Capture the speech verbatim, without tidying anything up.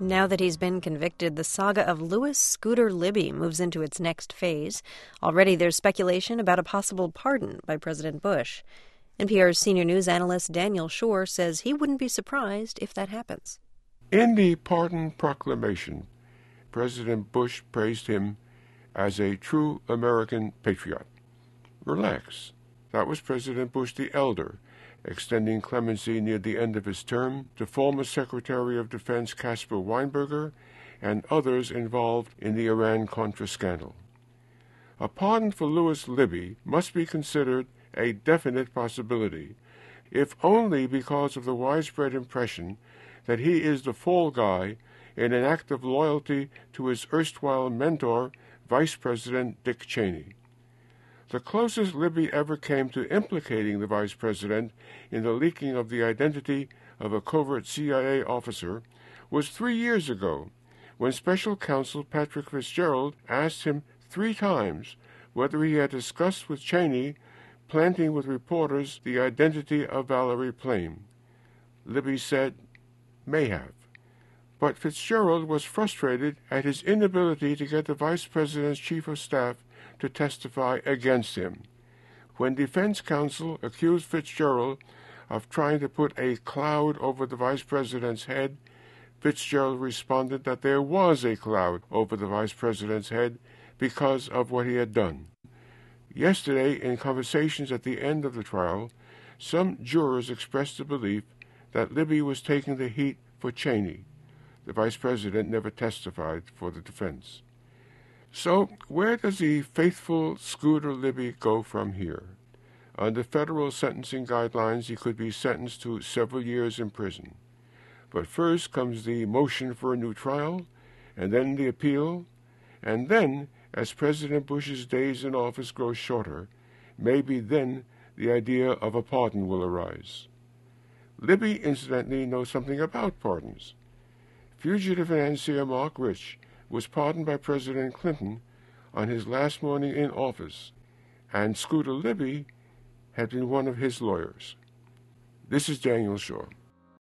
Now that he's been convicted, the saga of Louis Scooter Libby moves into its next phase. Already there's speculation about a possible pardon by President Bush. N P R's senior news analyst Daniel Schorr says he wouldn't be surprised if that happens. In the pardon proclamation, President Bush praised him as a true American patriot. Relax. That was President Bush the Elder, extending clemency near the end of his term to former Secretary of Defense Caspar Weinberger and others involved in the Iran-Contra scandal. A pardon for Louis Libby must be considered a definite possibility, if only because of the widespread impression that he is the fall guy in an act of loyalty to his erstwhile mentor, Vice President Dick Cheney. The closest Libby ever came to implicating the vice president in the leaking of the identity of a covert C I A officer was three years ago, when Special Counsel Patrick Fitzgerald asked him three times whether he had discussed with Cheney planting with reporters the identity of Valerie Plame. Libby said, may have. But Fitzgerald was frustrated at his inability to get the vice president's chief of staff to testify against him. When defense counsel accused Fitzgerald of trying to put a cloud over the vice president's head, Fitzgerald responded that there was a cloud over the vice president's head because of what he had done. Yesterday, in conversations at the end of the trial, some jurors expressed the belief that Libby was taking the heat for Cheney. The vice president never testified for the defense. So, where does the faithful Scooter Libby go from here? Under federal sentencing guidelines, he could be sentenced to several years in prison. But first comes the motion for a new trial, and then the appeal, and then, as President Bush's days in office grow shorter, maybe then the idea of a pardon will arise. Libby, incidentally, knows something about pardons. Fugitive financier Marc Rich was pardoned by President Clinton on his last morning in office, and Scooter Libby had been one of his lawyers. This is Daniel Schorr.